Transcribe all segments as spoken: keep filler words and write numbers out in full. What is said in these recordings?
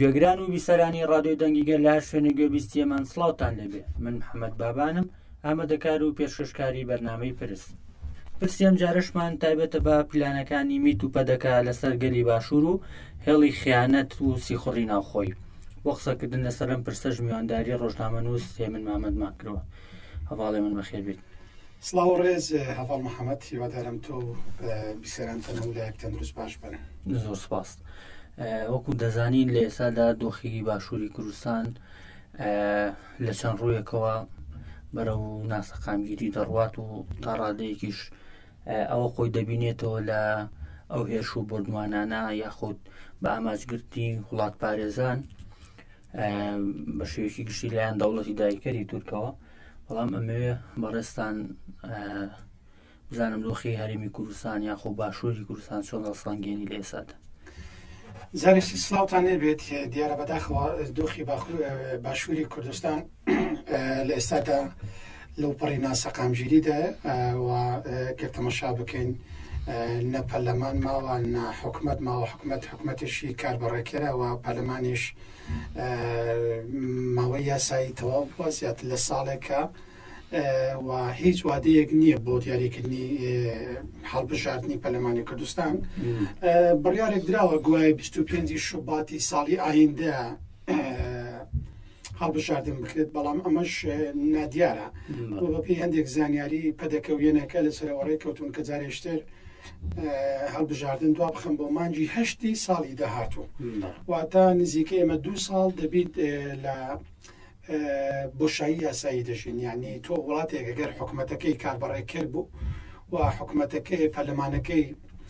گوێگران و بیسەرانی ڕادیۆی دەنگیگەر لە هەر شوێنە گوێبیستیەمان سڵاوتان لێبێ. من محەممەد بابانم، ئامادەکار و پێشکەشکاری بەرنامەی پرس. پرسیەم جارشمان تایبەتە بە پلانەکانی میت و پەدەکە لەسەر گەلی باشوور و هێڵی خیانەت و سیخوڕی ناوخۆی. بۆ قسەکردن لەسەرم پرسەش میوانداری ڕۆژنامەنووس هێمن مامەد ماکرەوە. هەواڵێ من بەخێر بێت. سڵاو ڕێز هەواڵ محەممەد، هیوادارم تۆ بیسەرانتەنە و لایەک تەندروست باش بن. زۆر سپاس. وەکو دەزانین لە ئێسادا دۆخی باشووری کوردستان لە چەند ڕوویەکەوە بەرەو ناسەقامگیری دەڕوات و تا ڕادەیەکیش ئەوە خۆی دەبینێتەوە لە ئەو هێرش و بردوانانە یاخود بە ئاماجگرتی وڵات پارێزان بە شێوەیەکی گشتی لایەن دەوڵەتی دایکەری تورکەوە. بەڵام ئەمەوێ بەڕێستان بزانم دۆخی هەرێمی کوردستان یاخۆ باشووری کوردستان چۆن دەسەڵاتگەێنی لە ئێسادا. زارێکی سڵاوتان نێبێت، دیارە بەداخەوە دۆخی باشووری کوردستان لە ئێستادا لەو پەڕی ناسەقامگیریدا و گرتەمەشا بکەین نە پەرلەمان ماوە نە حکومەت ماوە، حکومەت حکومەتێکی کاربڕێکەرە و پەرلەمانیش ماوەی یاسایی تەواو بووە زیاتر لە ساڵێکە و هیچ وادەیەک نییە بۆ دیاریکردنی هەڵبژاردننی پەرلەمانی کوردستان. بڕیارێک دراوە گوایە بیست و پێنجی شوباتی ساڵی ئایندە هەڵبژاردن بکرێت، بەڵام ئەمەش نادیارە بۆ بەپێی هەندێک زانیاری پەدەکەوێنەکە لەسەرەوەڕێ کەوتون کە جارێشتر هەڵبژاردن دوا بخەم بۆ مانجی هەشتی ساڵی داهاتوو، واتە نزیکە ئێمە دوو ساڵ دەبیت لە بۆشایی یاسایی دەژین. یعنی تۆ وڵاتێک ئەگەر حکومەتەکەی کاربڕێکرد بوو و حکومەتەکەی پەرلەمانەکەی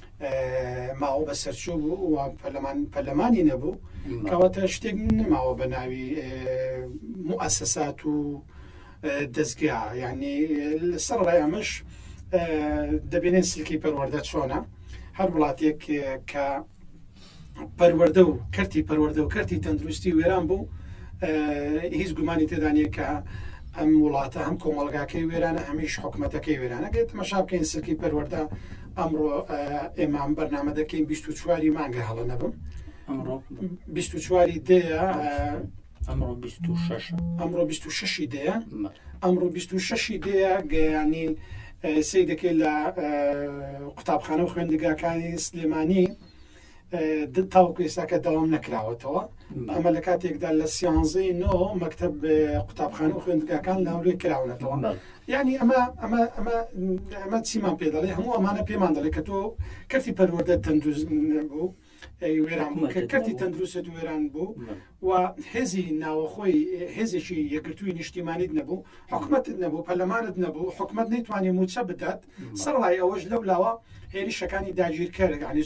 ماوە بە سەرچوو بوو و پەرلەمانی نەبوو، کەواتە شتێک نەماوە بە ناوی موئەسسات و دەستگا. یعنی لەسەر ڕای ئەمەش دەبێنێت سلکی پەروەردە چۆنە. هەر وڵاتێک کە پەروەردە و کەرتی پەروەردە و کەرتی تەندروستی وێران بوو، هیچ گومانی تێدا نیە کە ئەم وڵاتە هەم کۆمەڵگاکەی وێرانە هەمیش حکومەتەکەی وێرانە. گەێت تەماشا بکەین سلکی پەروەردە ئەمڕۆ ئێمە بەرنامە دەکەین بیست و چواری مانگە هەڵە نەبم، بیست و چواری دەیە، ئەمڕۆ بیست و شەش ئەمڕۆ بیست و شەشی دەیە، ئەمڕۆ بیست و شەشی دەیە. گەیانی سەی دەکەیت لە قوتابخانە و خوێندەگاکانی سلێمانی تاوەکو ئێستاکە دەوام نەکراوەتەوە. ئەمە لە کاتێکدا لە سیانزەی نۆ مەکتەب قوتابخانە و خوێندەگاکان لاولێ کراونەتەوە. یعنی ئەمە ئەمە ئەمە ئەمە چیمان پێ دەڵێ، هەموو ئەمانە پێمان دەڵێ کە تۆ کەرتی پەروەردە تەندروست بوو وێران بوو، کە کەرتی تەندروست وێران بوو و هێزی ناوەخۆی هێزێکی یەکگرتووی نیشتیمانیت نەبوو، حکومەتت نەبوو، پەرلەمانت نەبوو، حکومەت نەیتوانێ موچە بدات. سەرڕای ئەوەش لەو لاوە هێرشەکانی داگیرکەر، یعنی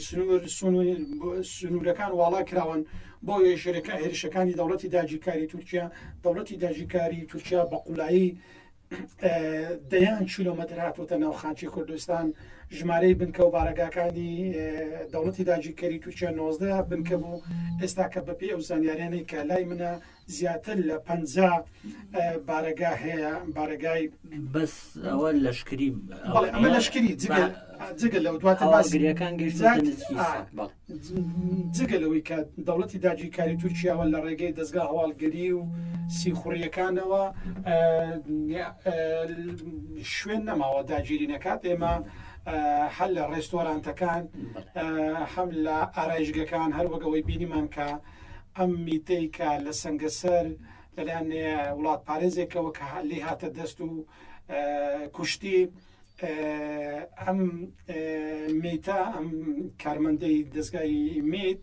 سنوورەکان واڵا کراون بۆ هێرشەکە هێرشەکانی دەوڵەتی داگیرکاری تورکیا. دەوڵەتی داگیرکاری تورکیا بە قوڵایی دەیان کیلۆمەتر هاتوۆتە ناو خاچی کوردستان. ژمارەی بنکە و بارەگاکانی دەوڵەتی داگیرکاری تورکیا نۆزدە بنکە بوو. ئێستا کە بەپێی ئەو زانیاریانەی کە لای منە زیاتر لە پەنجا بارەگا هەیە. بارەگای بەس ئەوە لەشکری ئەمە لەشکری جگە لەو دواتە بازگریەکان جگە لەوەی کە دەوڵەتی داگیرکاری تورکیاوە لە ڕێگەی دەستگا هەواڵگەری و سیخوڕیەکانەوە شوێن نەماوە داگیری نەکات. ئێمە هەل لە ڕێستۆرانتەکان هەم لە ئارایشگەکان هەروەگەوەی بینیمان کە ئەم میتەی کە لە سەنگەسەر لەلایەن وڵات پارێزێکەوە کە لێ هاتە دەست و کوشتی ئەم میتە ئەم کارمەندەی دەستگای میت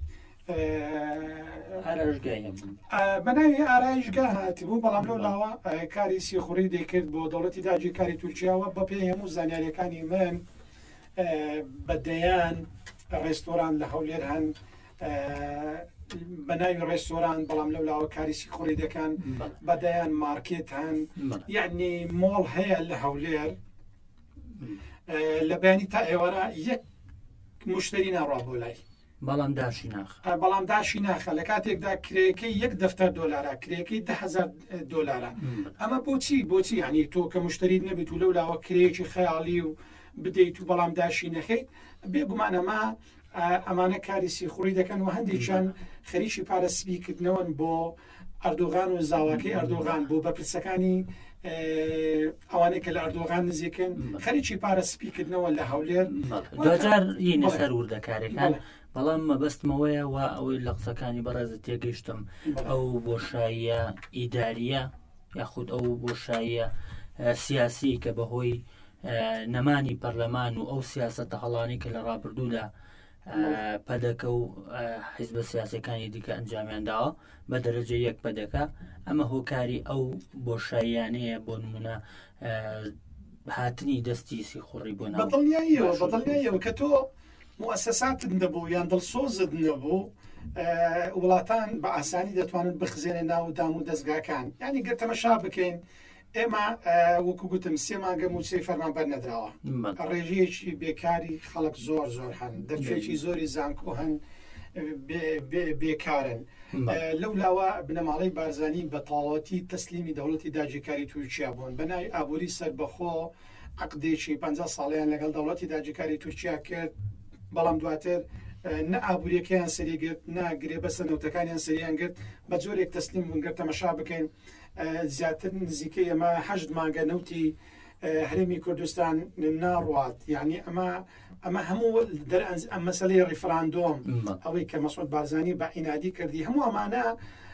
بەناوی ئارایشگا هاتی بوو، بەڵام لەو لاوە کاری سیخوڕی دەیکرد بۆ دەوڵەتی داگیرکاری تورکیاوە. بەپێی هەموو زانیاریەکانی من بەدەیان ڕێستۆران لە هەولێر هەن بەناوی ڕێستۆران، بەڵام لەو لاوە کاری سیخوڕی دەکەن. بەدەیان مارکێت هەن، یعنی مۆڵ هەیە لە هەولێر. لە بەیانی تا ئێوەرە یەک مشتری ناڕوا بۆ لای، بەڵام داشی ناخ بەڵام داشی ناخە. لە کاتێکدا کرێکەی یەک دەفتەر دۆلارە، کرێکەی ده هەزار دۆلارە. ئەمە بۆچی بۆچی ینی تۆ کە مشتریت نەبێت و لەو لاوە کرێکی خەیاڵی و بدەیت و بەڵام داشی نەخەیت، بێگومانەمە ئەمانە کاری سیخوڕی دەکەن و هەندێکیان خەریکی پارەسپیکردنەوەن بۆ ئەردۆغان و زاواکەی ئەردۆغان بۆ بەرپرسەکانی ئەوانەی کە لە ئەردۆغان نزیکن خەریکی پارەسپیکردنەوە لە هەولێر دوجار یینە سەر وردەکارێکان بەڵام مەبەستمەوەیە و ئەوەی لە قسەکانی بەڕێزت تێگەیشتم ئەو بۆشاییە ئیداریە یاخود ئەو بۆشاییە سیاسی کە بەهۆی نەمانی پەرلەمان و ئەو سیاسەتە هەڵانی کە لە ڕابردوودا پەدەکە و حیزبە سیاسەکانی دیکە ئەنجامیان داوە بە دەرەجە یەک پەدەکە ئەمە هۆکاری ئەو بۆشاییانەیە بۆ نمونە هاتنی دەستی سیخوڕی بۆ ناو بەدڵنیاییەوە بەدڵنیاییەوە کە تۆ مؤسساتت نەبوو یان دڵسۆزت نەبوو وڵاتان بە ئاسانی دەتوانن بخزێنە ناو دام و دەستگاکان یعنی گەر تەمەشا بکەین ئێمە وەکو گوتم سێ مانگە موچەی فەرمانبەر نەدراوە ڕێژەیەکی بێکاری خەڵک زۆر زۆر هەن دەرفێکی زۆری زانکۆ هەن بێکارن لەو لاوە بنەماڵەی بارزانی بە تەواوەتی تەسلیمی دەوڵەتی داگیرکاری تورکیا بوون بەناوی ئابووری سەربەخۆ عەقدێکی پەنجا ساڵیان لەگەڵ دەوڵەتی داگیرکاری تورکیا کرد بەڵام دواتر نە ئابوووریەکەیان سەریگرت ناگرێ بە سەرنەوتەکانیان سەریان گرت بە جۆرێک تەسلیم بوون گەر تەمەشا بکەین زیاتر نزیکەی ئەمە هەشت مانگە نەوتی هەرێمی کوردستان ناڕوات یعنی ئەمە ئەمە هەموو ئەم مەسەلەی ڕیفراندۆم ئەوەی کە مەسعود بارزانی بە عینادی کردی هەموو ئەمانە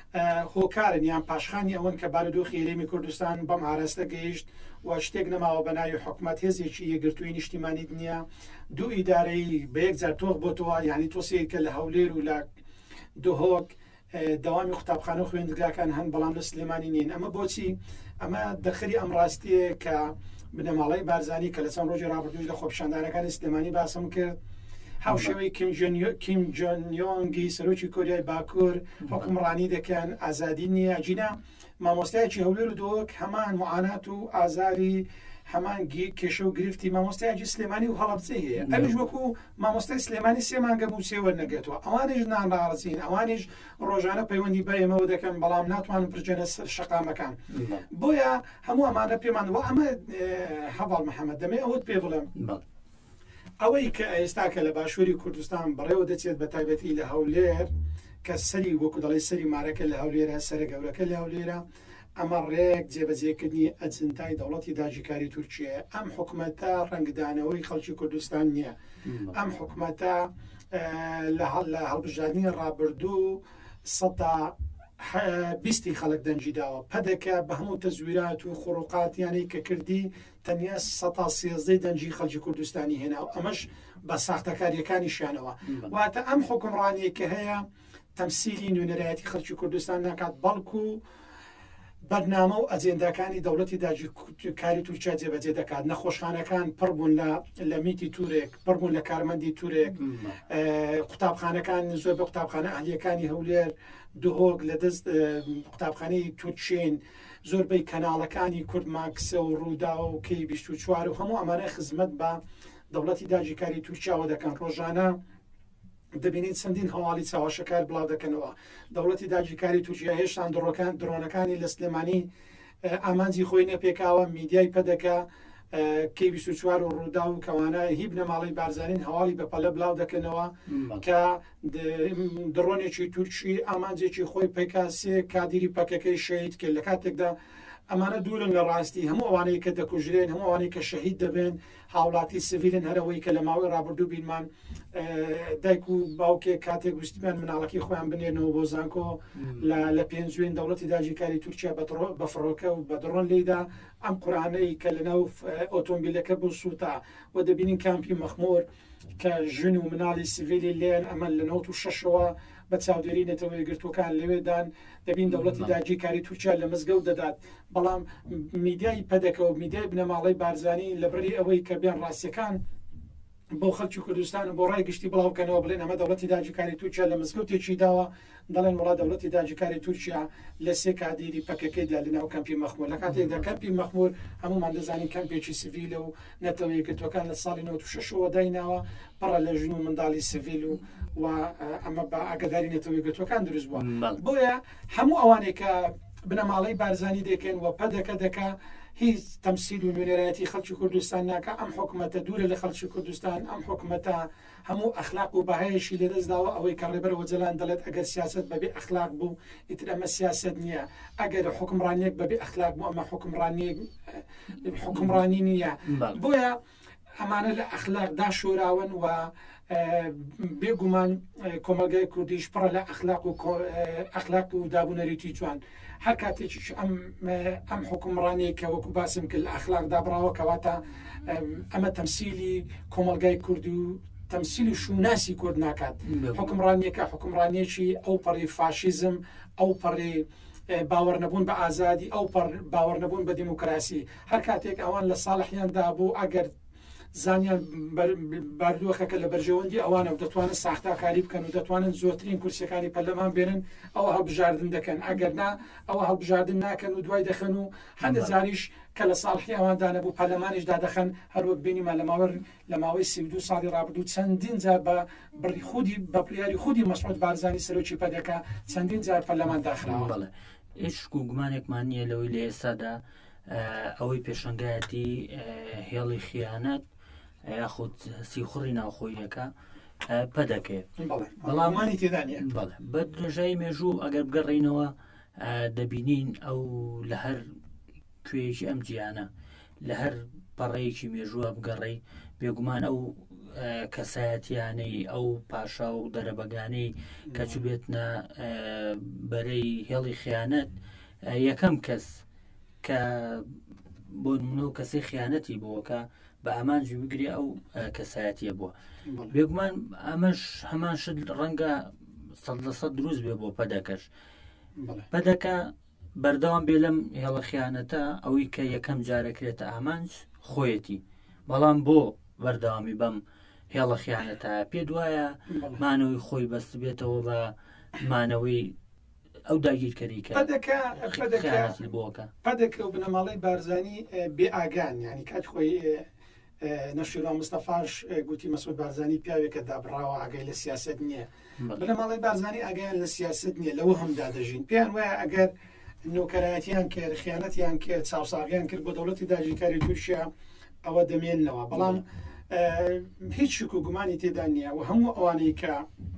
هۆکارن یان پاشخانی ئەوەن کە بارودۆخی هەرێمی کوردستان بەم ئاراستە گەیشت و شتێک نەماوە بە ناوی حکومەت هێزێکی یەکگرتووی نیشتیمانی دنیا دوو ئیدارەی بە یەکجار تۆغ بۆتەوە یعنی تۆسەیەکە لە هەولێر و لە دۆهۆک دەوامی قوتابخانە و خوێندگاکان هەن بەڵام لە سلێمانی نین ئەمە بۆچی ئەمە دەخری ئەم ڕاستیە کە بنەماڵەی بارزانی کە لە چەند ڕۆژی ڕابردووش لە خۆپیشاندانەکانی سلێمانی باسم کرد هاوشێوەی کیم جۆنیۆنگی سەرۆکی کۆریای باکوور حکومڕانی دەکەن ئازادی نییە جینا مامۆستایەکی هەولێر و دۆک هەمان معانات و ئازاری هەمان کێشە و گرفتی مامۆستایەکی سلێمانی و هەڵەبجەی هەیە ئەویش وەکو مامۆستای سلێمانی سێ مانگە بووچێ وەرنەگرێتەوە ئەوانیش نانڕازین ئەوانیش ڕۆژانە پەیوەندی بە ئێمەوە دەکەن بەڵام ناتوانن بڕجێنە سەر شەقامەکان بۆیە هەموو ئەمانە پێمانەوە ئەمە هەواڵ محەممەد دەمێ ئەوت پێ بڵێم ئەوەی کە ئێستا کە لە باشووری کوردستان بڕێوە دەچێت بە تایبەتی لە هەولێر کە سەری وەکو دەڵی سەری مارەکە لە هەولێرە سەرە گەورەکە لە هەولێرە ئەمە ڕێک جێبەجێکردنی ئەجندای دەوڵەتی داگیرکاری تورکیە ئەم حکوومەتە ڕەنگدانەوەی خەڵکی کوردستان نییە ئەم حکوومەتە لە هەڵبژاردننی ڕابردوو سەدا بیستی خەڵک دەنجی داوە پەدەکە بە هەموو تەزویرات و خوڕوقاتیانەی کە کردی تەنیا سەدا سێزدەی دەنجی خەڵکی کوردستانی هێنا و ئەمەش بە ساختەکاریەکانی شانەوە واتە ئەم حکومڕانی کە هەیە تەمسیلی نوێنەرایەتی خەڵکی کوردستان ناکات بەڵکو بەرنامە و ئەجێنداکانی دەوڵەتی داگیرکاری تورکیا جێبەجێ دەکات نەخۆشخانەکان پڕ بوون لە میتی تورێک پڕ بوون لە کارمەندی تورێک قوتابخانەکان زۆر بە قوتابخانە ئەهلیەکانی هەولێر دهۆک لە دەست قوتابخانەی تورکین زۆربەی کەناڵەکانی کورد ماکسە و ڕوودا و کەی بیست و چوار و هەموو ئەمانە خزمەت بە دەوڵەتی داگیرکاری تورکیاوە دەکەن ڕۆژانە دەبینیت چەندین هەواڵی چاوەشەکار بڵاو دەکەنەوە دەوڵەتی داگیرکاری تورکیا هێشتان دڕۆکان درۆنەکانی لە سلێمانی ئامانجی خۆی نەپێکاوە میدیای پەدەکە کەی بیست و چوار و ڕوودا و کەوانە هی بنەماڵی بارزانین هەواڵی بەپەلە بڵاو دەکەنەوە کە درۆنێکی تورکی ئامانجێکی خۆی پێکاسێ کادیری پەکەکەی شەید کرد لە کاتێکدا ئەمانە دوورن لە ڕاستی هەموو ئەوانەی کە دەکوژرێن هەموو ئەوانەی کە شەهید دەبن هاوڵاتی سڤیلن هەرەوەی کە لە ماوەی ڕابردوو بینمان دایک و باوکێ کاتێک ویستیان مناڵەکەی خۆیان بنێنەوە بۆ زانکۆ لە پێنجوێن دەوڵەتی داگیرکاری تورکیا بە فڕۆکە و بە درۆن لێدا ئەم قورانەی کە لەناو ئۆتۆمبیلەکە بۆ سووتا و دەبینین کامپی مەخمۆر کە ژن و مناڵی سڤیلی لێن ئەمە لە نەوت و شەشەوە بە چاودێری نەتەوەی گرتوەکان لەوێدان دەبین دەوڵەتی داگیرکاری تورکیا لە مزگەوت دەدات بەڵام میدیای پەدەکە و میدیای بنەماڵەی بارزانی لەبەری ئەوەی کە بێن ڕاستیەکان بۆ خەڵکی کوردستان بۆ ڕای گشتی بڵاوکەنەوە بڵێن ئەمە دەوڵەتی داگیرکاری تورکیا لە مزگەوتێکی داوە دەڵێن وڵات دەوڵەتی داگیرکاری تورکیا لە سێ کادیری پەکەکەیدا لەناو کەمپی مەخمۆر لە کاتێکدا کەمپی مەخمۆر هەمومان دەزانین کەمپێکی سڤیلە و نەتەوەی گرتوەکان لە ساڵی نەوەت و شەشەوە دایناوە پڕە لە ژن و منداڵی سڤیل و و ئەمە بە ئاگداری نەتەوەی گرتوەکان دروست بووە بۆیە هەموو ئەوانێک کە بنەماڵەی بارزانی دەکەن و پەدەکە دەکا هیچ تەمسیل و نوێنەرایەتی خەڵکی کوردستان ناکە ئەم حکوومەتە دوورە لە خەڵکی کوردستان ئەم حکوومەتە هەموو ئەخلاق و بەهایشی لەدەستداوە ئەوەی کە ڕێبەرەوە جەلان دەڵێت ئەگەر سیاست بەبێ ئەخلاق بوو ئیتر ئەمە سیاست نییە ئەگەر حکمڕانیەک بەبێ ئەخلاق بوو ئەمە حکمڕانی حکمڕانی نییە بۆیە ئەمانە لە ئەخلاقدا شۆراون و بێگومان کۆمەلگای کوردیش پڕە لە ئەخلاق و ئەخلاق و دابوونەریتی جوان هەر کاتێکی ئەم ئەم حکومڕانەیە کە وەکو باسم کرد لە ئەخلاقدا بڕاوە کەواتە ئەمە تەمسیلی کۆمەلگای کوردی و تەمسیلی شوناسی کورد ناکات حکمڕانیەکە حکمڕانیەکی ئەو پەڕی فاشیزم ئەو پەڕی باوەڕنەبوون بە ئازادی ئەو باوەڕنەبوون بە دیموکراسی هەر کاتێک ئەوان لە ساڵحیاندا بوو ئەگەر زانیان باردووەخەکە لە بەرژەوەندی ئەوانە و دەتوانن ساختاکاری بکەن و دەتوانن زۆرترین کورسەکانی پەرلەمان بێنن ئەوە هەڵبژاردن دەکەن ئەگەر نا ئەوە هەڵبژاردن ناکەن و دوای دەخەن و هەندە زاریش کە لە ساڵحی ئەواندا نەبوو پەرلەمانیشدا دەخەن هەروەک بینیمان لە ماوەڕ لە ماوەی سی و دوو ساڵی ڕابردوو چەندین جار بە بڕی خودی بە پریاری خودی مەسعود بارزانی سەرۆکی پەدەکە چەندین جار پەرلەمان داخراوە هیچ و گومانێکمان نییە لەوەی لە ئێستادا ئەوەی پێشنگایەتی هێڵی خیانەت یاخود سیخوڕی ناوخۆیەکە پەدەکێ بەڵامانی تێدانە بە درێژایی مێژوو ئەگەر بگەڕینەوە دەبینین ئەو لە هەر کوێیەکی ئەم جیانە لە هەر پەڕەیەکی مێژووە بگەڕێی بێگومان ئەو کەسایەتیانەی ئەو پاشا و دەرەبەگانەی کە چوبێتنە بەرەی هێڵی خیانەت یەکەم کەس کە بۆ نمونە و کەسەی خیانەتی بووەکە بە ئامانجی بگرێ ئەو کەسایەتیە بووە بێگومان ئەمەش هەمان شت ڕەنگە سەد لە سەد دروست بێ بۆ پەدەکەش پەدەکە بەردەوام بێ لەم هێڵە خیانەتە ئەوەی کە یەکەم جارەکرێتە ئامانج خۆیەتی بەڵام بۆ بەردەوامی بەم هێڵە خیانەتە پێ دوایە مانەوەی خۆی بەست بێتەوە بە مانەوەی ئەو داگیرکەریکە بۆکە پەدەکە و بنەماڵی بارزانی بێ ئاگان ینی کات خۆی نەشیرا مستەفاش گوتی مەسعود بارزانی پیاوێکە دابڕاوە ئاگای لە سیاست نییە بنەماڵی بارزانی ئاگیان لە سیاست نییە لەوە هەمدا دەژین پێیان وایە ئەگەر نۆکەرایەتیان کرد خیانەتیان کرد چاوساغیان کرد بۆ دەوڵەتی داگیرکاری تورکیا ئەوە دەمێننەوە بەڵام هیچ شک و گومانی تێدا نییە و هەموو ئەوانەی کە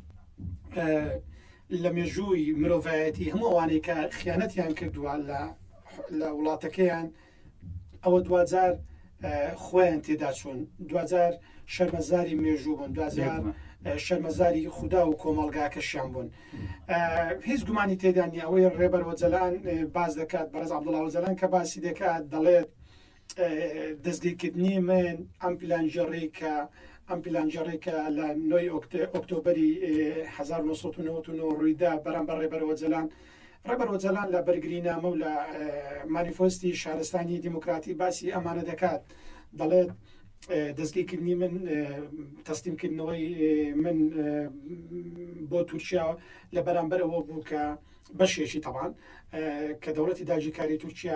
لە مێژووی مرۆڤایەتی هەموو ئەوانەی کە خیانەتیان کردووە لە وڵاتەکەیان ئەوە دوجار خۆیان تێدا چوون دوجار شەرمەزاری مێژوو بوون دوجار شەرمەزاری خودا و کۆمەڵگاکەشیان بوون هیچ گومانی تێدا نیە ئەوەی ڕێبەرەوە جەلان باز دەکات بەڕێز عەبدوڵڵا جەلان کە باسی دەکات دەڵێت دەستگیرکردنی من ئەم پلانژەڕی کە ئەم پلانژەڕێکە لە نۆی ئۆکتۆبەری هەزار و نۆسەد و نۆڤەت و نۆ ڕوویدا بەرامبەر ڕێبەرەوە جەلان ڕێبەرەوە جەلان لە بەرگرینامە و لە مانیفۆستی شارستانی دیموکراتی باسی ئەمانە دەکات دەڵێت دەستگیرکردنی من تەسلیمکردنەوەی من بۆ تورکیا لە بەرامبەرەوە بوو کە بەشێکی تەوان کە دەوڵەتی داگیرکاری تورکیا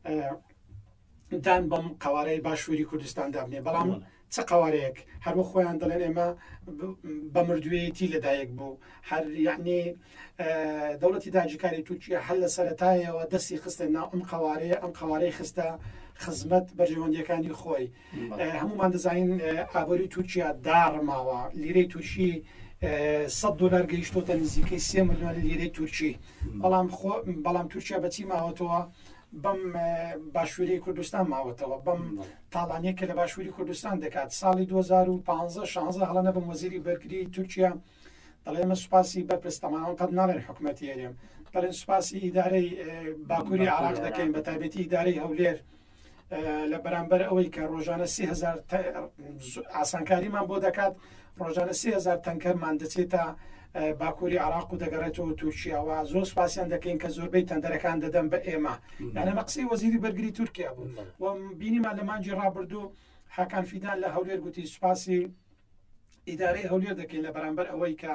دان بەم قوارەی باشووری کوردستان دابنێ بەڵام چ قوارەیەک هەروە خۆیان دەڵێن ئێمە بە مردوێتی لەدایک بوو هەر یعنی دەوڵەتی داگیرکاری تورکیا هەر لە سەرەتایەوە دەستی خستە ناو ئەم قوارەیە ئەم قوارەی خستە خزمەت بەرژەوەندیەکانی خۆی هەمومان دەزانین ئابووری تورکیا داڕماوە لیرەی تورکی سەد دۆلار گەیشتۆتە نزیکەی سێ ملیۆن لیرەی تورکی بەڵام بەڵام تورکیا بەچی ماوەتەوە بەم باشووری کوردستان ماوەتەوە بەم تاڵانەیە کە لە باشووری کوردستان دەکات ساڵی دوو هەزار و پانزە شانزە هەڵەنە بم وەزیری بەرگری تورکیا دەڵێمە سوپاسی بەرپرسەمانەوە قەت ناڵێن حکوومەتی هێرێم دەڵێن سوپاسی ئیدارەی باکووری عێراق دەکەین بە تایبەتی ئیدارەی هەولێر لە بەرامبەر ئەوەی کە ڕۆژانە سێ هەزار ئاسانکاریمان بۆ دەکات ڕۆژانە سێ هەزار تەنکەرمان دەچێتە باکووری عێراق و دەگەڕێتەوە تورکیاوە زۆر سوپاسیان دەکەین کە زۆربەی تەندەرەکان دەدەن بە ئێمە یانەمە قسەی وەزیری بەرگری تورکیا بوو و بینیمان لە مانجی ڕابردوو حاکان فیدان لە هەولێر گوتی سوپاسی ئیدارەی هەولێر دەکەین لە بەرامبەر ئەوەی کە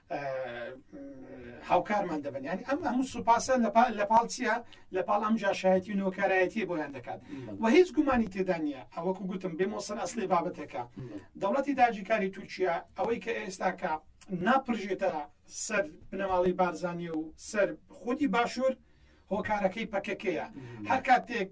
هاوکارمان دەبن ینی ئەم هەموو سوپاسە لە پاڵ چیە لە پاڵ ئەم جاشایەتی و نۆکارایەتی بۆیان دەکات و هیچ گومانی تێدا نیە ئەوەکو گوتم بێمۆسەر ئەسلی بابەتەکە دەوڵەتی داگیرکاری تورکیا ئەوەی کە ئێستاکە ناپڕژێتە سەر بنەماڵی بارزانی و سەر خودی باشوور هۆکارەکەی پەکەکەیە هەر کاتێک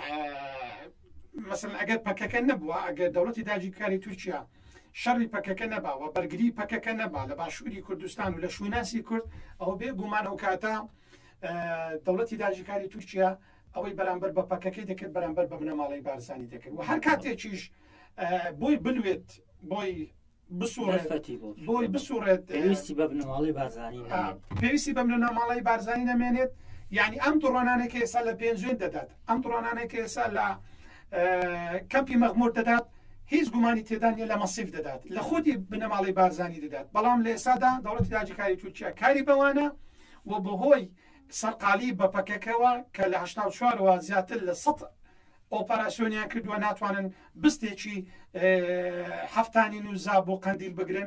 مەسەن ئەگەر پەکەکە نەبووە ئەگەر دەوڵەتی داگیرکاری تورکیا شەڕی پەکەکە نەباوە بەرگری پەکەکە نەبا لە باشووری کوردستان و لە شووناسی کورد ئەوە بێ گومان ئەو کاتە دەوڵەتی داگیرکاری تورکیا ئەوەی بەرامبەر بە پەکەکەی دەکرد بەرامبەر بە بنەماڵی بارزانی دەکرد و هەر کاتێکیش بۆی بلوێت بۆی بسوڕێت بۆی بسوڕێت پێویستی بە بنەماڵی بارزانی پێویستی بە بنەماڵی بارزانی نەمێنێت یعنی ئەم دڕۆنانێکی ئێستا لە پێنجێن دەدات ئەم دڕۆنانێکی ئێستا لە کەمپی مەغمور دەدات هیچ گومانی تێدا نیە لە مەسیف دەدات لە خودی بنەماڵی بارزانی دەدات بەڵام لە ئێستادا دەوڵەتی داگیرکاری تورکیا کاری بەوانە و بەهۆی سەرقالی بە پەکەکەوە کە لە هەشتا و چوارەوە زیاتر لە سەد ئۆپەراسیۆنیان کردووە ناتوانن بستێکی هەفتانی نوزا بۆ قەندیل بگرن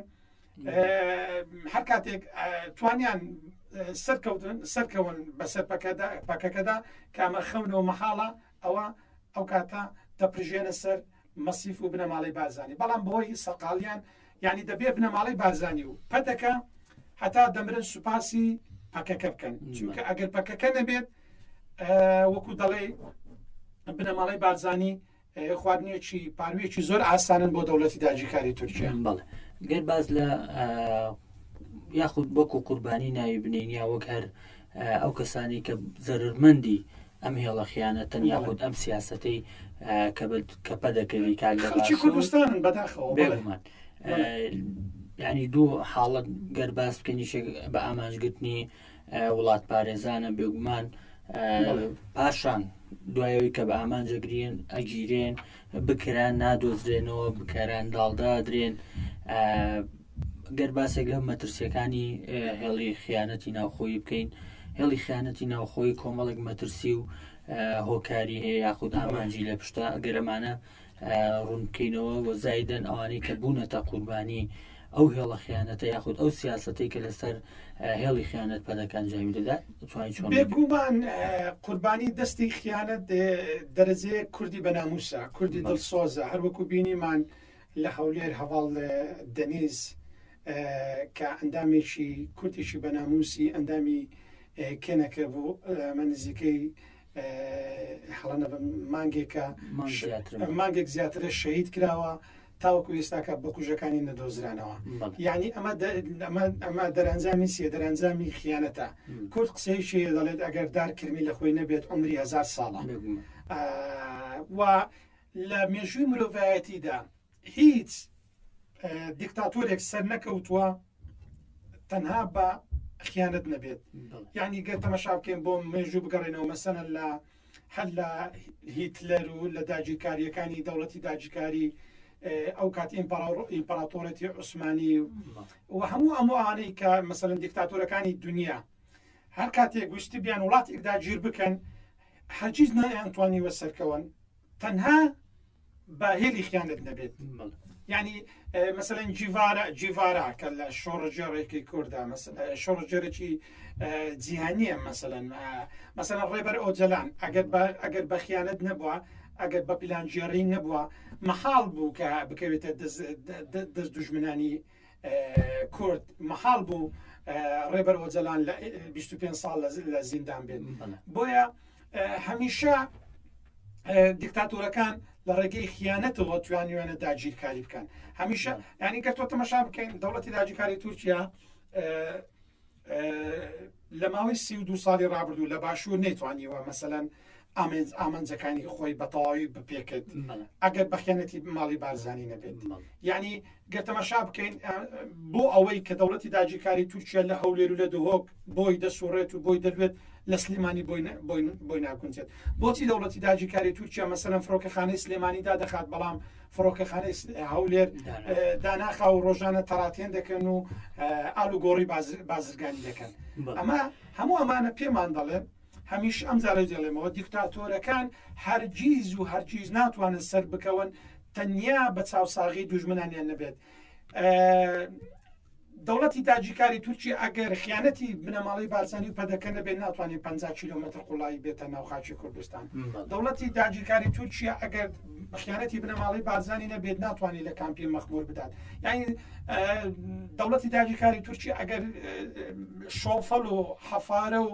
هەر کاتێک توانیان سەرکەوتن سەرکەون بەسەر پەکەکەدا کامە خەونەوە مەحاڵە ئەوە ئەو کاتە دەپرژێنە سەر مەسیف و بنەماڵی بارزانی بەڵام بۆی سەقالیان یعنی دەبێ بنەماڵی بارزانی و پەتەکە هەتا دەمرن سوپاسی پەکەکە بکەن چونکە ئەگەر پەکەکە نەبێت وەکو دەڵێ بنەماڵی بارزانی خواردنیەکی پارویەکی زۆر ئاسانن بۆ دەوڵەتی داگیرکاری تورکیا بەڵێ گەر باز لە یاخود بۆکو قوربانی ناوی بنین یا وەک هەر ئەو کەسانی کە زەرمەندی ئەم هێڵە خیانەتەن یاخود ئەم سیاسەتەی کە پەدەکەوی کاگەڵی کوردستانن بەداخەوە بێگومان یعنی دوو حاڵەت گەر باس بکەنیشێک بە ئامانجگرتنی وڵات پارێزانە بێگومان پاشان دوایەوەی کە بە ئامانجەگرین ئەگیرێن بکران نادۆزرێنەوە بکەران داڵدادرێن گەر باسێک لەم مەترسیەکانی هێڵی خیانەتی ناوخۆیی بکەین هێڵی خیانەتی ناوخۆی کۆمەڵێک مەترسی و هۆکاری هەیە یاخود ئامانجی لە پشتا گەرەمانە ڕوون بکەینەوە و زایدەن ئەوانەی کە بوونەتە قوربانی ئەو هێڵە خیانەتە یاخود ئەو سیاسەتەی کە لەسەر هێڵی خیانەت پەدەکان جاوی دەدات بێگومان قوربانی دەستی خیانەت دەرەجەیە کوردی بەناموسە کوردی دڵسۆزە هەروەکو بینیمان لە هەولێر هەواڵ دەنیز کە ئەندامێکی کوردێکی بەناموسی ئەندامی کێنەکە بوو ئەمە نزیکەی هەڵەنە مانگێکە مانگێک زیاترە شەهید کراوە تاوەکو ئێستاکە بە کوژەکانی نەدۆزرانەوە یعنی ئەمە ئەمە دەرەنجامی سیە دەرەنجامی خیانەتە کورد قسەیشی دەڵێت ئەگەر دارکرمی لە خۆی نەبێت عمری هەزار ساڵە و لە مێژووی مرۆڤایەتیدا هیچ دیکتاتۆرێک سەر نەکەوتووە تەنها بە خیانەت نەبێت یعنی گەر تەمەشا بکەین بۆ مێژوو بگەڕێنەوە مەسەن لە هەر لە هیتلەر و لە داگیرکاریەکانی دەوڵەتی داگیرکاری ئەو کات ئیمپەراتۆرەتی عوسمانی و هەموو ئەموو ئەوانەی کە مەسەلەن دیکتاتۆرەکانی دنیا هەر کاتێک گوشتی بیان وڵاتێک داگیر بکەن هەرگیز نەیانتوانیوە سەرکەون تەنها بە هێلی خیانەت نەبێت یعنی مەسەلەن جیڤارە جیڤارە کە لە شۆڕەجێڕێکی کووردا شۆڕەجێرێکی جیهانیە مەسەلەن مەسەلەن ڕێبەر ئۆجەلان ئەگەر بە خیانەت نەبووە ئەگەر بە پلانجێڕی نەبووە مەحاڵ بوو کە بکەوێتە دەست دوژمنانی کورد مەحاڵ بوو ڕێبەر ئۆجەلان لە بیست و پێنج ساڵ لە زیندان بێت بۆیە هەمیشە دیکتاتۆرەکان لە ڕێگەی خیانەتەوە توانیوانە داگیرکاری بکەن هەمیشە ینی گەر تۆ تەماشا بکەین دەوڵەتی داگیرکاری تورکیا لە ماوەی سی و دوو ساڵی ڕابردوو لە باشوور نەیتوانیوە مەسەلەن ئامانجەکانی خۆی بەتەواوی بپێکرد ئەگەر بە خیانەتی ماڵی بارزانی نەبێت یعنی گەر تەماشا بکەین بۆ ئەوەی کە دەوڵەتی داگیرکاری تورکیا لە هەولێر و لە دهۆک بۆی دەسوڕێت و بۆی دەروێت لە سلێمانی بۆی ناکونجێت بۆچی دەوڵەتی داگیرکاری تورکیا مەسەلەن فڕۆکەخانەی سلێمانیدا دەخات بەڵام فڕۆکەخانەی هەولێر داناخا و ڕۆژانە تەڕاتێن دەکەن و ئالوگۆڕی بازرگانی دەکەن ئەمە هەموو ئەمانە پێمان دەڵێن هەمیش ئەم جارە دێڵێمەوە دیکتاتۆرەکان هەرگیز و هەرگیز ناتوانن سەر بکەون تەنیا بە چاوساغی دوژمنانیان نەبێت دەوڵەتی داگیرکاری تورکیا ئەگەر خیانەتی بنەماڵی بارزانی و پەدەکە نەبێت ناتوانێت پەنجا کیلۆمەتر قوڵایی بێتە ناوخاکی کوردستان دەوڵەتی داگیرکاری تورکیا ئەگەر خیانەتی بنەماڵی بارزانی نەبێت ناتوانێت لە کامپی مەخمور بدات یعنی دەوڵەتی داگیرکاری تورکیا ئەگەر شۆفەڵ و حەفارە و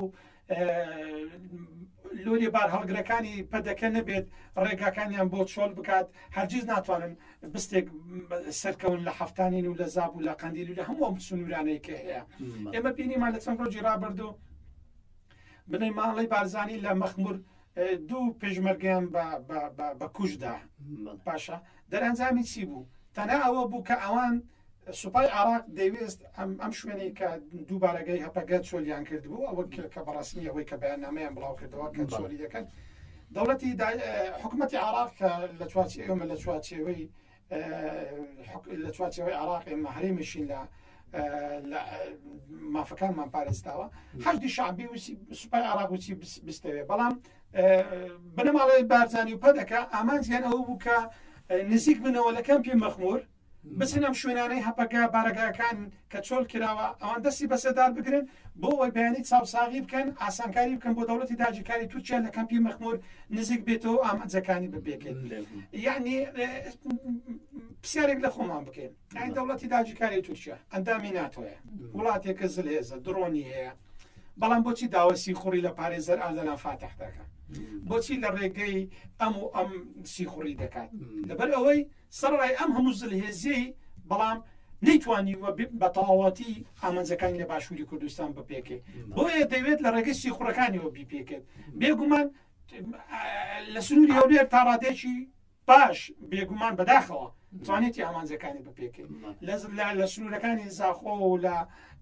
لۆری بار هەڵگرەکانی پەدەکە نەبێت ڕێگاکانیان بۆ چۆڵ بکات هەرگیز ناتوانن بستێک سەرکەون لە هەفتانین و لە زاب و لە قەندیل و لە هەموو ئەم سنوورانەی کە هەیە ئێمە بینیمان لە چەند ڕۆژی ڕابردوو بنەی ماڵی بارزانی لە مەخمور دوو پێشمەرگیان بە کوشدا باشە دەرەنجامی چی بوو تەنها ئەوە بوو کە ئەوان سوپای عراق دەیوێست ئەم شوێنەی کە دووبارەگەی هەپەگە چۆلیان کردبوو ئەوە کە بەڕاستنی ئەوەی کە بەیاننامەیان بڵاو کردەوە کە چۆلی دەکەن دەوڵەتی حکوومەتی عراق لە چواچی ئێمە لە چوارچێوەی لە چوارچێوەی عراق ئێمە هەرێمشین لە مافەکانمان پارێزداوە حەشدی شعبی وسی سوپای عراق وچی بستەوێ بەڵام بنەماڵی بارزانی و پەدەکە ئامانجیان ئەوە بوو کە نزیک بنەوە لە کەمپی مەخمور بچنەم شوێنانەی هەپەگا بارەگاکان کە چۆل کراوە ئەوان دەستی بەسەدار بگرن بۆ ئەوەی بەیانی چاوساغی بکەن ئاسانکاری بکەن بۆ دەوڵەتی داگیرکاری تورکیا لە کەمپی مەخمور نزیک بێتەوە ئامانجەکانی ببێکێن یعنی پرسیارێک لە خۆمان بکەین ئەین دەوڵەتی داگیرکاری تورکیا ئەندامی ناتۆیە وڵاتێکە زلێزە درۆنی هەیە بەڵام بۆچی داوەسی خوڕی لە پارێزەر ئازەنا فاتح دەکەن بۆچی لە ڕێگەی ئەم و ئەم سیخوڕی دەکات لەبەر ئەوەی سەرڕای ئەم هەموو زلهێزیەی بەڵام نەیتوانی بە تەواوەتی ئامانجەکانی لە باشووری کوردستان بپێکێ بۆیە دەوێت لە ڕێگەی سیخوڕەکانیەوە بیپێکێت بێگومان لە سنووری هەولێر تا ڕادێکی باش بێگومان بەداخەوە توانێتی ئامانجەکانی بپێکێت لە سنوورەکانی زاخۆ و لە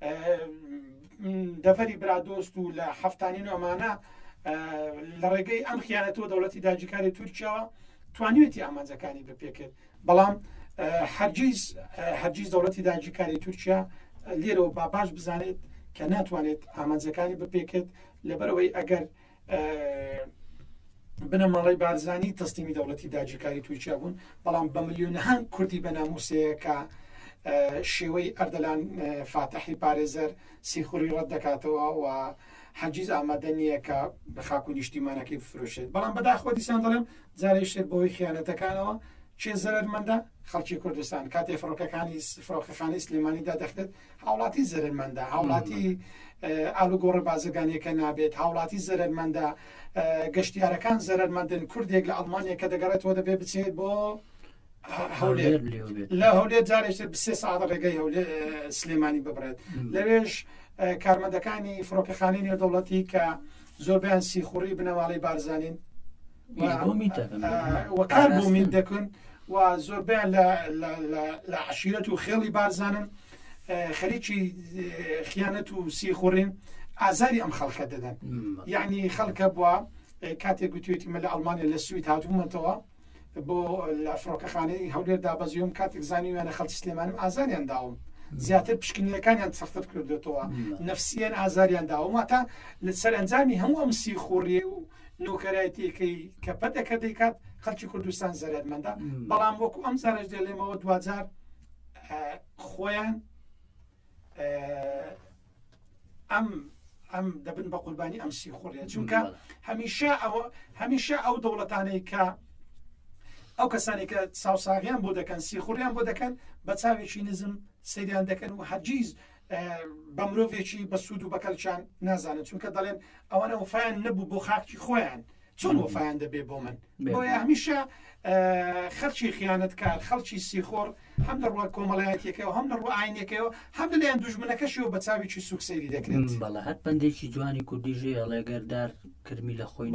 دەفەری برادۆست و لە هەفتانین و ئەمانە لە ڕێگەی ئەم خیانەتەوە دەوڵەتی داگیرکاری تورکیاوە توانیوێتی ئامانجەکانی بپێکێت بەڵام هەرگیز هەرگیز دەوڵەتی داگیرکاری تورکیا لێرەوە با باش بزانێت کە ناتوانێت ئامانجەکانی بپێکێت لەبەرەوەی ئەگەر بنەماڵی بارزانی تەستیمی دەوڵەتی داگیرکاری تورکیا بوون بەڵام بە ملیۆنەهان کوردی بە ناموسەیە کە شێوەی ئەردەلان فاتحی پارێزەر سیخوڕی ڕەت دەکاتەوە و حەجیز ئامادە نییە کە بە خاک و نیشتیمانەکەی بفرۆشێت بەڵام بەداخۆ دیسان دەڵێم جارێ شێت بەوەی خیانەتەکانەوە چێ زەرمەندە خەڵکی کوردستان کاتێ فڕۆکەکانی فڕۆکەخانەی سلێمانیدا دەخێت هاوڵاتی زەرمەندە هاوڵاتی ئالوگۆڕە بازرگانیەکە نابێت هاوڵاتی زەرمەندە گەشتیارەکان زەرمەندن کوردێک لە ئەڵمانیا کە دەگەڕێتەوە دەبێ بچێت بۆ هەولێر لە هەولێر جارێک سێ ساعت ڕێگەی هەولێر سلێمانی ببرێت لەوێش کارمەندەکانی فڕۆکەخانەی نێودەوڵەتی کە زۆربیان سیخوڕی بنەماڵی بارزانین وە کار بۆمین دەکەن و زۆربیان لە عشیرەت و خێڵی بارزانن خەریکی خیانەت و سیخوڕین ئازاری ئەم خەڵکە دەدەن یعنی خەڵکە بووە کاتێک گوتوێتی مە لە ئەڵمانیا لە سوید هاتوومەتەوە بۆ لە فڕۆکەخانەی هەولێر دابەزیۆم کاتێک زانیویانە خەڵکی سلێمانم ئازاریان داوم زیاتر پشکنیەکانیان سەختتر کردێتەوە نەفسیان ئازاریان داوەمە تا لە سەرنجامی هەموو ئەم سیخوڕی و نۆکەرایەتێکەکەی کە پەتەکە دەیکات خەڵکی کوردستان زەرمەندە بەڵام وەکو ئەم زارش دێڵێمەوە دوجار خۆیان ئەم ئەم دەبن بە قوربانی ئەم سیخوڕیە چونکە هەمیشە ئەوە هەمیشە ئەو دەوڵەتانەی کە ئەو کەسانی کە چاوساغیان بۆ دەکەن سیخوڕیان بۆ دەکەن بە چاوێکی نزم سەیریان دەکەن و هەرگیز بە مرۆڤێکی بە سوود و بەکەلچان نازانن چونکە دەڵێن ئەوانە وفایان نەبوو بۆ خاکی خۆیان چۆن وفایان دەبێ بۆ من بۆیە هەمیشە خەڵکی خیانەتکار خەڵکی سیخۆڕ هەم لەڕوە کۆمەڵایەتێکەوە هەم لەڕوە ئاینێکەوە هەم لەلایەن دوژمنەکەشیەوە بە چاوێکی سوک سەیری دەکرێت بەڵە هەت بەندێکی جوانی کوردیژێ ئەڵێگەردار کرمی لە خۆی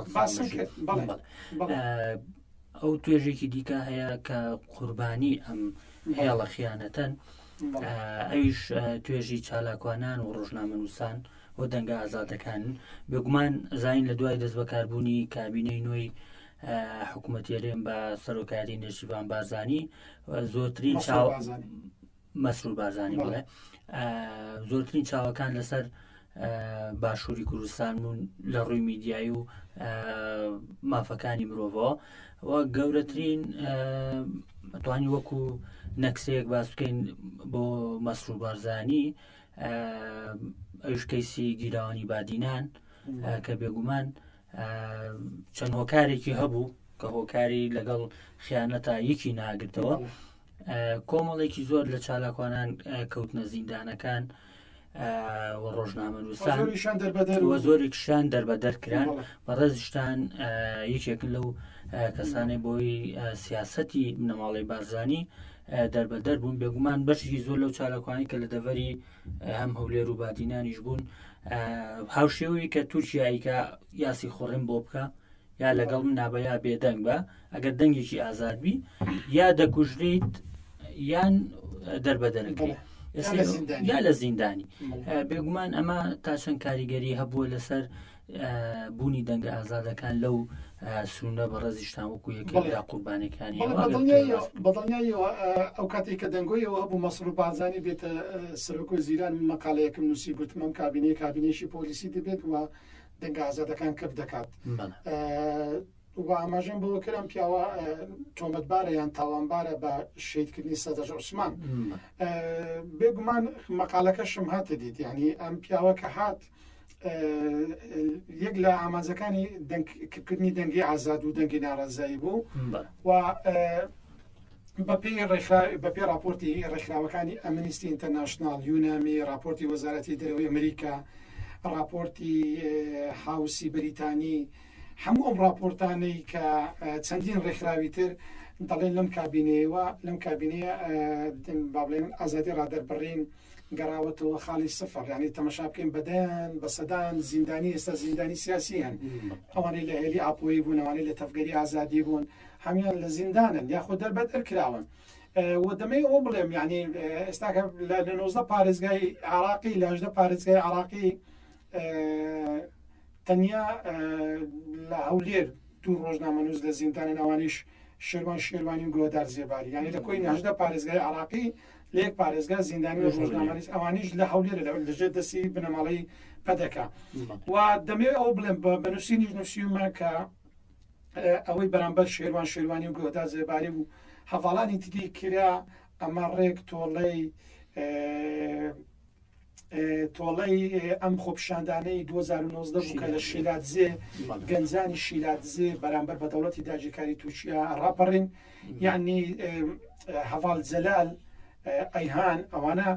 ئەو توێژێکی دیکە هەیە کە قوربانی ئەم هێڵە خیانەتەن ئەویش توێژی چالاکوانان و ڕۆژنامەنووسان و دەنگە ئازادەکان بێگومان زین لە دوای دەست بەکاربوونی کابینەی نوێی حکوومەتی هەرێم بە سەرۆکاری نێرشیبان بارزانی زۆرترین چاو مەسرور بارزانی بڵێ زۆرترین چاوەکان لەسەر باشووری کوردستان بوون لە ڕووی میدیایی و مافەکانی مرۆڤەوە و گەورەترین توانی وەکو نەکسەیەک باس بکەین بۆ مەسرور بارزانی ئەوش کەیسی گیراوانی بادینان کە بێگومان چەند هۆکارێکی هەبوو کە هۆکاری لەگەڵ خیانەتە یەکی ناگرتەوە کۆمەڵێکی زۆر لە چالاکوانان کەوتنە زیندانەکان ڕۆژنامە نووسان وە زۆرێکشان دەربەدەرکران بەڕێزیشتان یەکێکن لەو کەسانەی بۆی سیاسەتی بنەماڵی بارزانی دەربەدەر بوون بێگومان بەشی زۆر لەو چالاکوانی کە لە دەڤەری هەم هەولێر و بادینانیش بوون هاوشێوی کە تورکیاییکە یاسی خۆڕێن بۆ بکە یا لەگەڵ نابەیا بێدەنگ بە ئەگەر دەنگێکی ئازادبی یا دەکوژریت یان دەربەدەرەکەی یا لە زیندانی بێگومان ئەمە تا چەند کاریگەری هەبووە لەسەر بوونی دەنگە ئازادەکان لەو سونە بە ڕێزیشتان وەکو یەکێکدا قوربانەکانی بەدڵنیایەوە ئەو کاتێک کە دەنگۆیەوە هەبوو مەسرور بارزانی بێتە سەرۆکۆی زیران مەقالەیەکم نووسی گوتمەم کابینەی کابینێشی پۆلیسی دەبێت و دەنگە ئازادەکان کەف دەکات و ئاماژەم بەوە کردم پیاوە تۆمەتبارە یان تاوانبارە بە شەیدکردنی سەدەژ عوسمان بێگومان مەقالەکەشم هاتە دیت یعنی ئەم پیاوە کە هات یەک لە ئامانجەکانی کردنی دەنگی ئازاد و دەنگی ناڕازایی بوو و بەپێ راپۆرتی ڕێکخراوەکانی ئەمنیستی ئینتەرناشناڵ یونامی راپۆرتی وەزارەتی دەرەوەی ئەمریکا راپۆرتی حوسی بریتانی هەموو ئەم راپۆرتانەی کە چەندین ڕێکخراوی تر دەڵێن لەم کابینەیەوە لەم کابینەیە با بڵێن ئازادی ڕادەربڕین گەڕاوەتەوە خاڵی سفر یعنی تەمەشا بکەین بەدەیان بە سەدان زیندانی ئێستا زیندانی سیاسی هەن ئەوانەی لە هێلی ئاپۆیی بوون ئەوانەی لە تەفگەری ئازادی بوون هەمیان لە زیندانن یاخۆ دەربەدەر کراون و دەمەی ئەوە بڵێم یعنی ئێستاکە لە نۆزدە پارێزگای عراقی لە هەژدە پارێزگای عراقی تەنیا لە هەولێر دوو ڕۆژنامە نووس لە زیندانن ئەوانیش شێروان شێروانی و گۆدار زێباری یعنی لە کۆی هەژدە پارێزگای عراقی لە یەک پارێزگا زیندانی و ڕۆژنامەنووس ئەوانیش لە هەولێر لەژێر دەستی بنەماڵەی پەدەکە و دەمێ ئەو بڵێم بە بەنووسینیش نووسیومە کە ئەوەی بەرامبەر شێروان شێروانی و گۆدار زێباری و هەڤاڵانی تری کرا ئەمە ڕێک تۆڵەی تۆڵەی ئەم خۆپشاندانەی دوو هەزار و نۆزدە بوو کە لە شیلاتزێ گەنجانی شیلاتزێ بەرامبەر بە دەوڵەتی داگیرکاری تورکیا ڕاپەڕین یعنی هەڤاڵ جەلال ئەیهان ئەوانە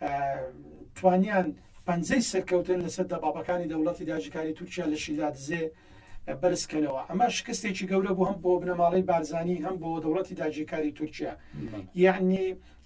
توانیان پەنجەی سەرکەوتن لەسەر دەبابەکانی دەوڵەتی داگیرکاری تورکیا لە شیلاتزێ بەرزکەنەوە ئەمە شکستێکی گەورە بوو هەم بۆ بنەماڵەی بارزانی هەم بۆ دەوڵەتی داگیرکاری تورکیا یعنی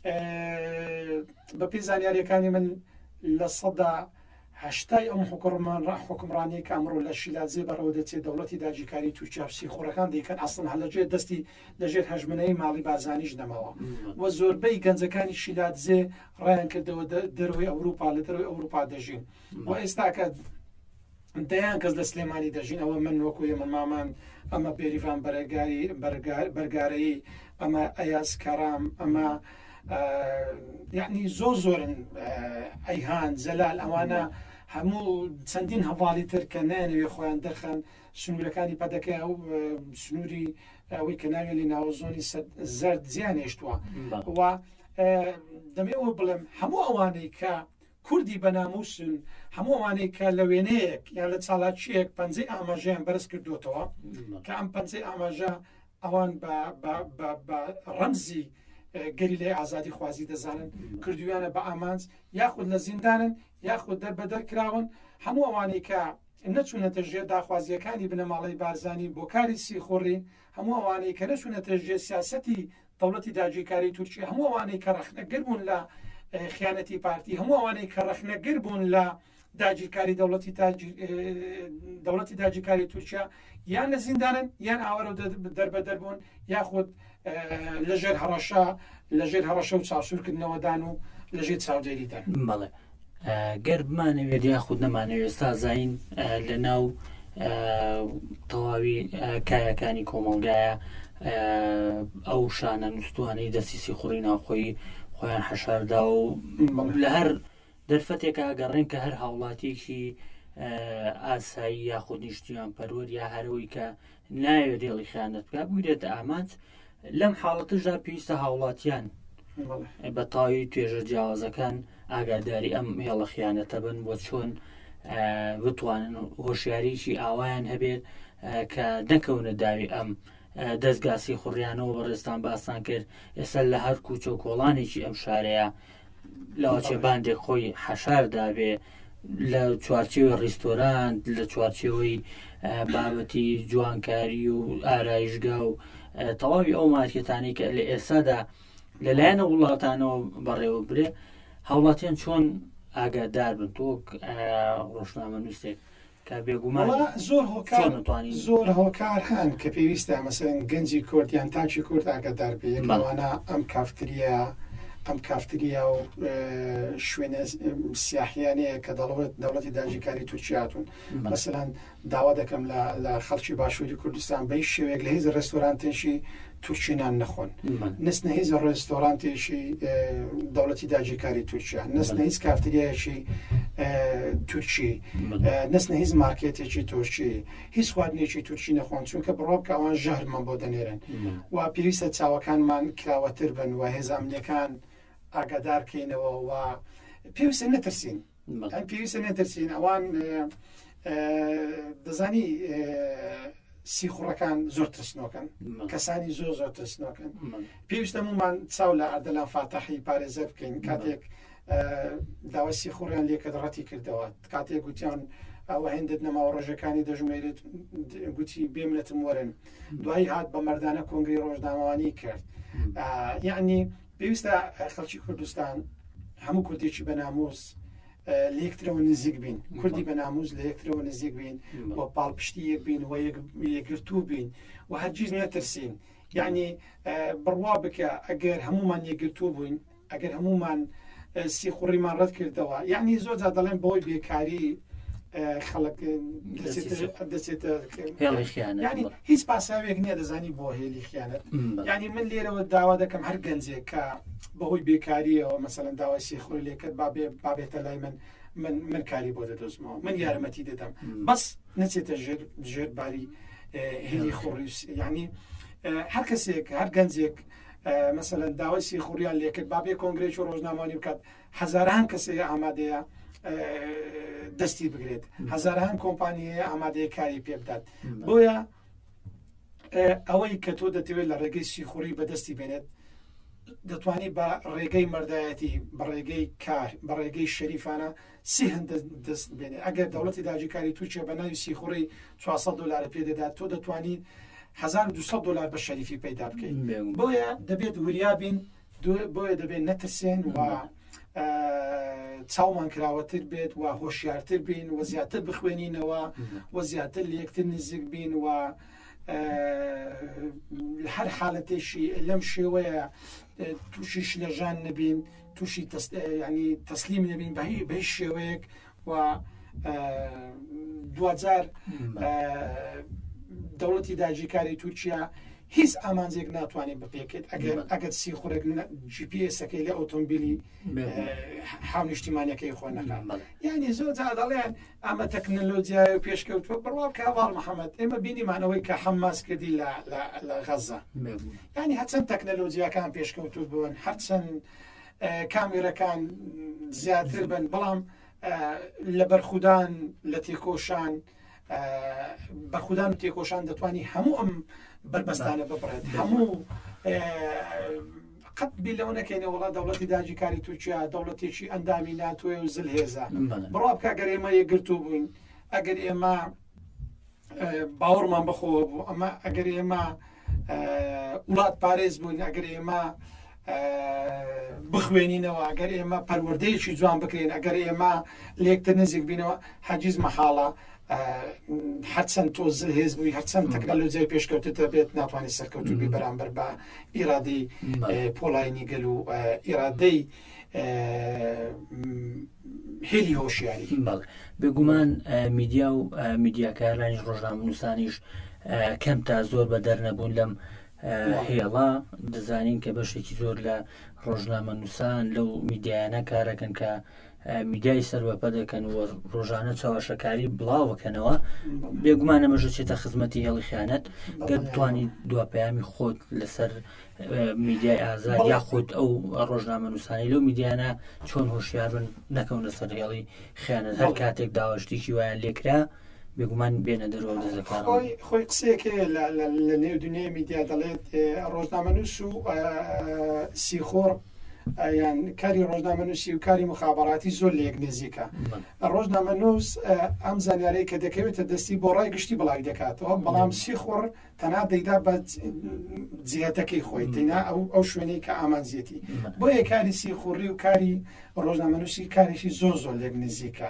بە پێی زانیاریەکانی من لە سەدا هەشتای ئەم حکوڕمان حکومڕانی کە ئەمڕۆ لە شیلاتزێ بەڕەوە دەچێت دەوڵەتی داگیرکاری تورکیا پسیخۆڕەکان دەیکەن ئەسڵن هەلەجێت دەستی لەژێر هەژمنەی ماڵی بارزانیش نەماوە و زۆربەی گەنجەکانی شیلاتزێ ڕایان کردەوە دەروی ئەوروپا لە دەروی ئەوروپا دەژین و ئێستاکە دەیان کەس لە سلێمانی دەژین ئەوە من وەکوی من مامان ئەمە بێریڤان بەرگارەیی ئەمە ئەیاز کەرام ئەمە یعنی زۆر زۆرن ئەیهان جەلال ئەوانە هەموو چەندین هەواڵی تر کە نانەوێ خۆیان دەرخەن سنوورەکانی پەدەکەی ئەو سنووری ئەوەی کە ناوێلی ناوەزۆنی زەرد زیان هێشتووە و دەمێەوە بڵێم هەموو ئەوانەی کە کوردی بەناموسن هەموو ئەوانەی کە لە وێنەیەک یان لە چالاکیەک پەنجەی ئاماژەیان بەرز کردوتەوە کە ئەم پەنجەی ئاماژە ئەوان بە ڕەمزی گەریلەی ئازادی خوازی دەزانن کردویانە بە ئامانج یاخود لە زیندانن یاخود دەربەدەر کراون هەموو ئەوانەی کە نەچوونەتە ژێر داخوازیەکانی بنەماڵەی بارزانی بۆ کاری سیخۆڕی هەموو ئەوانەی کە نەچوونەتە ژێر سیاسەتی دەوڵەتی داگیرکاری تورکیا هەموو ئەوانەی کە ڕەخنەگەر بوون لە خیانەتی پارتی هەموو ئەوانەی کە ڕەخنەگەر بوون لە داگیرکاری دەوڵەتی دەوڵەتی داگیرکاری تورکیا یان لە زیندانن یان ئاوەرە دەربەدەر بوون یاخود لەژێر هەڕەشە لەژێر هەڕەشە و چاوسورکردنەوەدان و لەژێر چاودێریدان بەڵێ گەر بمانەوێت یاخود نەمانەوێت ئێستا زین لە ناو تەواوی کایەکانی کۆمەڵگایە ئەو شانە نووسوانەی دەسیسی خوڕی ناوخۆی خۆیان حەشاردا و لە هەر دەرفەتێکە گەڕێن کە هەر هاوڵاتێکی ئاسایی یاخود نیشتیان پەروەر یا هەرەوەی کە ناوێت دێڵی خیانەت بکات بگرێتە ئامانج لەم حاڵەتەشدا پێویستە هاوڵاتیان بە تاوی توێژە جیاوازەکان ئاگاداری ئەم هێڵە خیانەتە بن بۆ چۆن بتوانن هۆشیاریی ئاوایان هەبێت کە نەکەونە داوی ئەم دەستگاسی خوڕیانەوە بەڕێستان باسان کرد ئێستا لە هەر کوچە و کۆڵانێکی ئەم شارەیە لاوەچێ باندێک خۆی حەشاردا بێ لە چوارچێوەی ڕیستۆرانت لە چوارچێوەی بابەتی جوانکاری و ئارایشگا و تەواوی ئەو مارکێتانی کە لە ئێستادا لەلایەنە وڵاتانەوە بەڕێوە برێ هاوڵاتیان چۆن ئاگادار بن تۆ ڕۆژنامە نووسێک کە بێگومان زۆر زۆر هۆکار هەن کە پێویستە مەسەن گەنجی کورد یان تاچی کورد ئاگادار بێ یەکەوانە ئەم کافتریە ئەم کافتریا و شوێنە سیاحیانەیە کە دەڵێت دەوڵەتی داگیرکاری تورکیاتون مەسەلاً داوا دەکەم لە خەڵکی باشووری کوردستان بە هیچ شێوەیەک لە هیچ ڕێستۆرانتێکی تورکینان نەخۆن نستنە هیچ ڕێستۆرانتێکی دەوڵەتی داگیرکاری تورکیا نستنە هیچ کافتریایەکی تورکی نستنە هیچ مارکێتێکی تورکی هیچ خواردنێکی تورکی نەخۆن چونکە بڕۆ بکە ئەوان ژەهرمان بۆ دەنێرن و پێویستە چاوەکانمان کراوەتر بن و هێزانەکان ئاگادارکەینەوە و پێویستە نەترسین پێویستە نەترسین ئەوان دەزانی سیخوڕەکان زۆر ترسنۆکەن کەسانی زۆر زۆر ترسنۆکەن پێویستە مومان چاو لە ئەردەلان فاتەحی پارێزە بکەین کاتێک داوای سیخوڕیان لێکە ڕەتی کردەوە کاتێک گوتیان ئەوە هێندت نەماوە ڕۆژەکانی دەژمێرێت گوتی بێملەتم وەرن دوایی هات بە مەردانە کۆنگری ڕۆژنامەوانی کرد یعنی پێویستە خەڵکی کوردستان هەموو کوردێکی بە نامۆس لە یەکترەوە نزیک بین کوردی بە ناموز لە یەکترەوە نزیک بین و پاڵپشتی یەک بین و یەکگرتوو بین و هەرگیز نەترسین یعنی بڕوا بکە ئەگەر هەمومان یەکگرتوو بووین ئەگەر هەمومان سیخوڕیمان ڕەت کردەوە یعنی زۆر جا دەڵێن بەهۆی بێکاری خەڵک دەچێتە ینی هیچ پاساوێک نییە دەزانی بۆ هێلی خیانەت ینی من لێرەوە داوا دەکەم هەر گەنجێک کە بەهۆی بێکاریەوە مەسەڵەن داوای سیخوڕی لێکرد بابێتە لای من من من کاری بۆ دەدۆزمەوە من یارمەتی دەدەم بەس نەچێتە ژێر باری هێلی خوڕی ینی هەر کەسێک هەر گەنجێک مەسەڵەن داوای سیخوڕیان لێکرد بابێ کۆنگرێکی ڕۆژنامەوانی بکات هەزاران کەسێک ئامادەیە دەستی بگرێت هەزاران کۆمپانیەیە ئامادەیە کاری پێ بدات بۆیە ئەوەی کە تۆ دەتەوێت لە ڕێگەی سیخوڕی بەدەستی بێنێت دەتوانانی بە ڕێگەی مەردایەتی بە ڕێگەی کار بە ڕێگەی شەریفانە سی هەندە دەست بێنێت ئەگەر دەوڵەتی داگیرکاری تورکیا بە ناوی سیخوڕی چوارسەد دلار پێ دەدات تۆ دەتوانیت هەزار و دووسەد دلار بە شەریفی پەیدا بکەیت بۆیە دەبێت وریابین بۆیە دەبێت نەترسێن و چاومان کراوەتر بێت و هۆشیارتر بین و زیاتر بخوێنینەوە و زیاتر لە یەکتر نزیک بین و هەر حاڵەتێکی لەم شێوەیە تووشیش لە ژان نەبین تووشی ینی تەسلیم نەبین بە هیچ شێوەیەک و دوجار دەوڵەتی داگیرکاری تورکیا هیچ ئامانجێک ناتوانێت بپێکێت ئەگەر ئەگەر سیخوڕێک جی پی ئێسەکەی لە ئۆتۆمبیلی حاو نیشتیمانیەکەی خۆ نەکات یعنی زۆر جا دەڵێن ئەمە تەکنەلۆجیای و پێشکەوتووە بڕوا بکە باڵ محەممەد ئێمە بینیمانەوەی کە حەماس کردی لە غەزە ینی هەرچەند تەکنەلۆجیاکان پێشکەوتوو بوون هەرچەند کامێرەکان زیاتر بن بەڵام لە بەرخودان لە تێکۆشان بەرخودان و تێکۆشان دەتوانی هەموو ئەم بربەستانە ببڕێت هەموو قەت بی لەو نەکەینە وڵات دەوڵەتی داگیرکاری تورکیا دەوڵەتێکی ئەندامی ناتوێ و زل هێزە بڕوا بکە ئەگەر ئێمە یەکگرتوو بووین ئەگەر ئێمە باوەڕمان بەخۆوە بوو ئەمە ئەگەر ئێمە وڵات پارێز بوون ئەگەر ئێمە بخوێنینەوە ئەگەر ئێمە پەروەردەیەکی جوان بکرێن ئەگەر ئێمە لە یەکتر نزیک بینەوە هەرگیز مەحاڵە هەرچەند تۆ زل هێز بووی هەرچەند تەکنەلۆجیای پێشکەوتتە بێت ناتوانێت سەرکەوتوبی بەرامبەر بە ئیرادەی پۆڵاینی گەل و ئیرادەی هێلی هۆشیاری بێگومان میدیا و میدیاکارانی ڕۆژنامە نووسانیش کەم تا زۆر بە دەرنەبوون لەم هێڵا دەزانین کە بەشێکی زۆر لە ڕۆژنامە نووسان لەو میدیایانە کارەکەن کە میدیای سەربەپە دەکەن و ڕۆژانە چاوەشەکاری بڵاوەکەنەوە بێگومان ئەمەژە چێتە خزمەتی هێڵی خیانەت گەر بتوانیت دواپەیامی خۆت لەسەر میدیای ئازاد یا خۆت ئەو ڕۆژنامە نووسانی لەو میدیانە چۆن هۆشیار بن نەکەون لەسەر هێڵی خیانەت هەر کاتێک داوەشتێکی وایان لێکرا بێگومان بێنە دەرەوە دەزەکان خۆی قسێکێ لە نێو دنیای میدیا دەڵێت ڕۆژنامە نووس و سیخۆڕ یان کاری ڕۆژنامەنووسی و کاری مخابەڕاتی زۆر لێک نزیکە. ڕۆژنامەنووس ئەم زانیارەی کە دەکەوێتە دەستی بۆ ڕای گشتی بڵاوی دەکاتەوە، بەڵام سیخۆڕ تەنها دەیدا بە جێتەکەی خۆی دەینا ئەو شوێنەی کە ئامانزیەتی. بۆیە کاری سیخوڕی و کاری ڕۆژنامەنووسی کارێکی زۆر زۆر لێک نزیکە.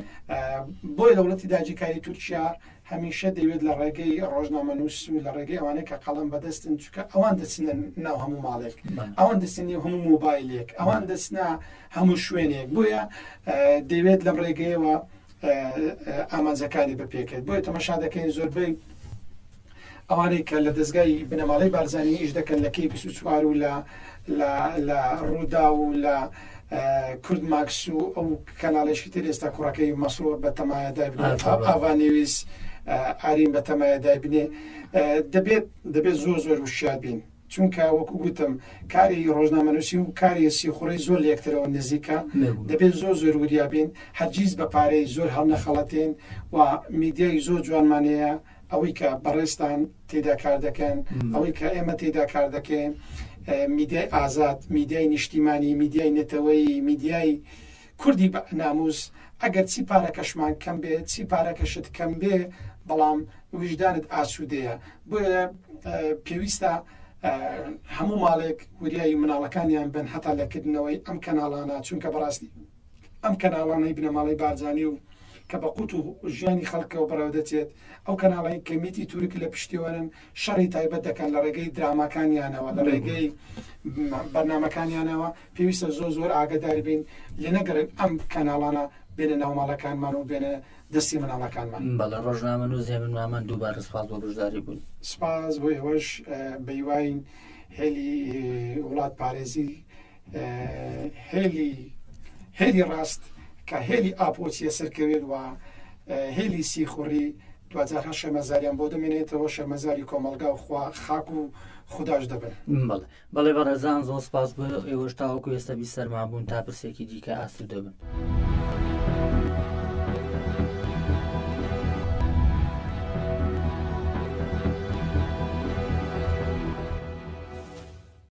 بۆی دەوڵەتی داگیرکاری تورکیا هەمیشە دەوێت لە ڕێگەی ڕۆژنامەنووس و لە ڕێگەی ئەوانەیە کە قەڵەم بەدەستن، چونکە ئەوان دەچنە ناو هەموو ماڵێک، ئەوان دەستنی هەموو مۆبایلێک، ئەوان دەستنا هەموو شوێنێک. بۆیە دەوێت لەم ڕێگەیەوە ئامانجەکانی بپێکێت. بۆیە تەماشا دەکەین زۆربەی ئەوانەی کە لە دەستگای بنەماڵەی بارزانانی ئیش دەکەن لە کەی بیست و چوار و لە ڕوودا و لە کورد ماکس و ئەو کەناڵێکی تر ئێستا کوڕەکەی مەسرۆر بە تەمایەدای بنێ، ئاوانێویست ئارین بە تەمایەدای بنێ. دەبێت دەبێت زۆر زۆر وشیار بین، چونکە وەکو گوتم کاری ڕۆژنامەنووسی و کاری سیخوڕی زۆر لە یەکترەوە نزیکە. دەبێت زۆر زۆر وریابین، هەرگیز بە پارەی زۆر هەڵنەخەڵەتێن و میدیای زۆر جوانمانەیە ئەوەی کە بەڕێستان تێدا کار دەکەن، ئەوەی کە ئێمە تێدا کار دەکەین، میدیای ئازاد، میدیای نیشتیمانی، میدیای نێتەوەی، میدیای کوردی بە ناموس. ئەگەر چی پارەکەشمان کەم بێ، چی پارەکەشت کەم بێ، بەڵام وجدانت ئاسوودەیە. بۆیە پێویستە هەموو ماڵێک وریای مناڵەکانیان بن هەتا لەکردنەوەی ئەم کەناڵانە، چونکە بەڕاستی ئەم کەناڵانەی بنەماڵەی بارزانی و کە بە قوت و ژیانی خەڵکەوە بەڕێوە دەچێت، ئەو کەناڵی کەمیتی تورک لە پشتیوەرن شەڕی تایبەت دەکەن لە ڕێگەی درامەکانیانەوە، لە ڕێگەی بەرنامەکانیانەوە. پێویستە زۆر زۆر ئاگادار بین لێ نەگەڕێن ئەم کەناڵانە بێنە ناوماڵەکانمان و بێنە دەستی مناڵەکانمان. بەڵێ ڕۆژنامەنووس هێمن مامان دووبارە سپاس بۆ بەشداری بوون. سپاس بۆ ئێوەش بەیواین هێلی وڵات پارێزی، هێلی هێلی ڕاست کە هێلی ئاپۆچیە سەرکەوێت و هێلی سیخوڕی دوجار شەرمەزاریان بۆ دەمێنێتەوە، شەرمەزاری کۆمەلگا و خاک و خودداش دەبن. بەڵێ بەڵێ بەڕێزان زۆر سپاس بۆ ئێوەش تاوەکو ئێستا بی سەرما بوون تا پرسێکی دیکە ئاسوودە بن.